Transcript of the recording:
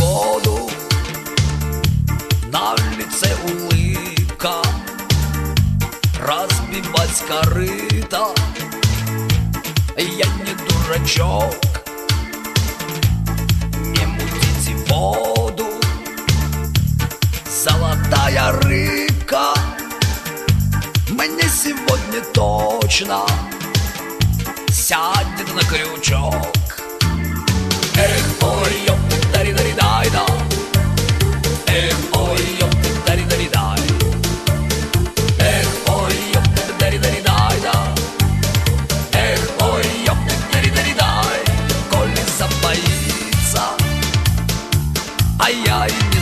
воду, на лице улыбка, разбивать корыто. Я не дурачок, не мутите воду, золотая рыбка мне сегодня точно сядет на крючок. Эх, ой, ёп, дари-дари-дай-да. Эх, ой, ёп, дари-дари-дай. Эх, ой, ёп, дари-дари-дай-да. Эх, ой, ёп, дари-дари-дай. Коли забоится, ай-яй.